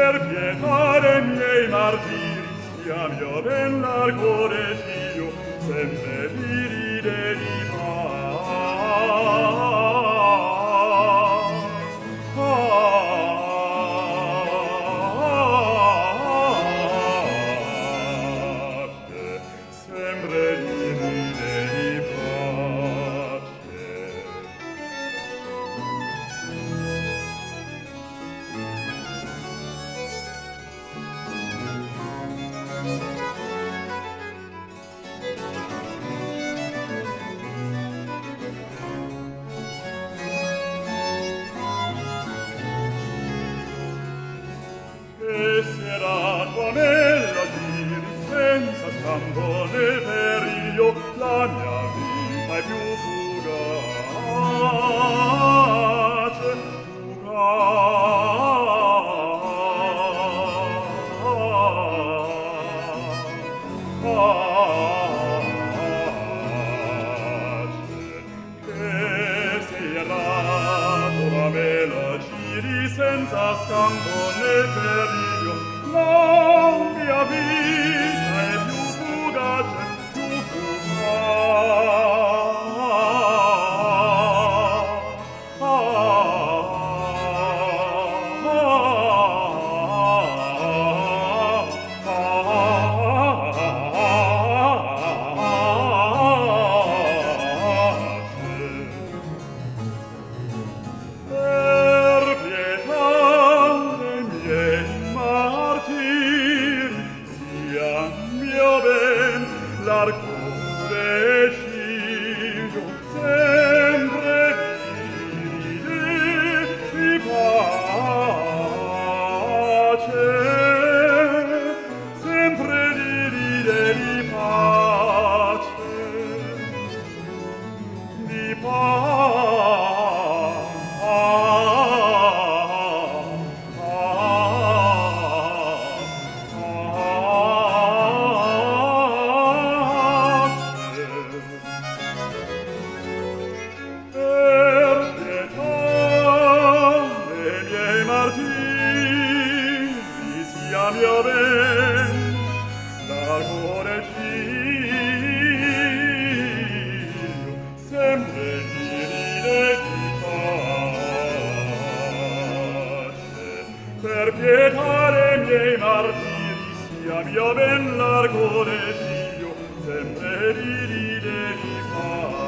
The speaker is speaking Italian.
pietà dei miei martiri sia mio ben largo desiglio sempre di ride di pace, sempre di ride di pace. E sarà tua nella giri senza scampo nel periglio la mia vita è più fugace, che sarà tua nella giri senza scampo nel periglio la mia vita è più fugace, più per pietà dei miei martiri sia mio ben largo desiglio sempre di pace, sempre di pace, di per pietà dei miei martiri sia mio ben largo desiglio sempre di ride di pace, per pietà dei miei martiri sia mio ben largo desiglio sempre di ride di pace.